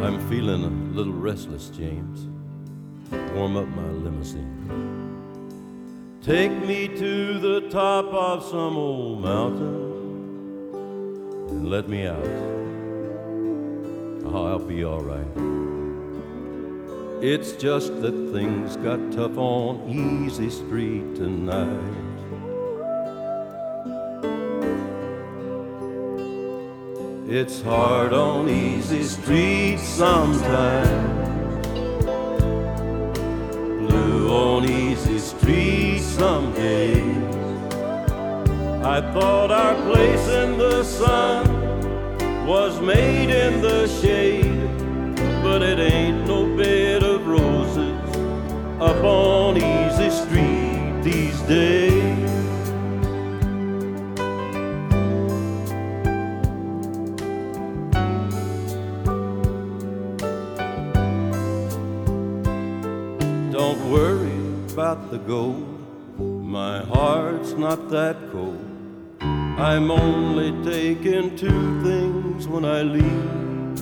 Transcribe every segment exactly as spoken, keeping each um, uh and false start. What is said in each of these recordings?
I'm feeling a little restless, James. Warm up my limousine. Take me to the top of some old mountain and let me out. Oh, I'll be all right. It's just that things got tough on Easy Street tonight. It's hard on Easy Street sometimes, blue on Easy Street some days. I thought our place in the sun was made in the shade, but it ain't no bed of roses up on Easy Street these days. Don't worry about the gold, my heart's not that cold. I'm only taking two things when I leave.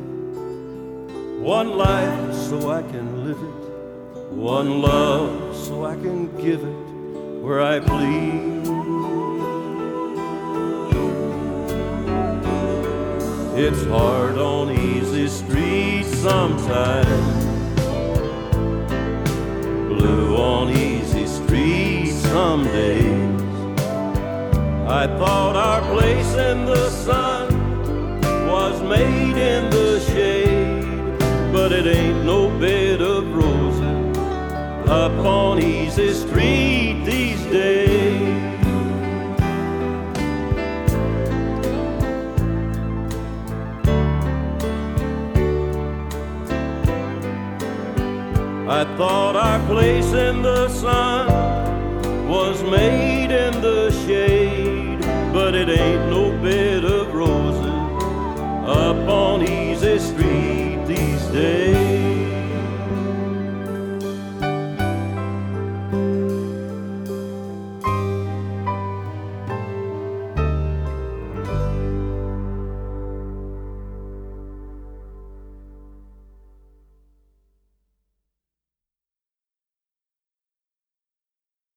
One life so I can live it, one love so I can give it where I please. It's hard on Easy Street sometimes, blue on Easy Street some days. I thought our place in the sun was made in the shade, but it ain't no bed of roses up on Easy Street these days. I thought our place in the sun was made in the shade, but it ain't no bed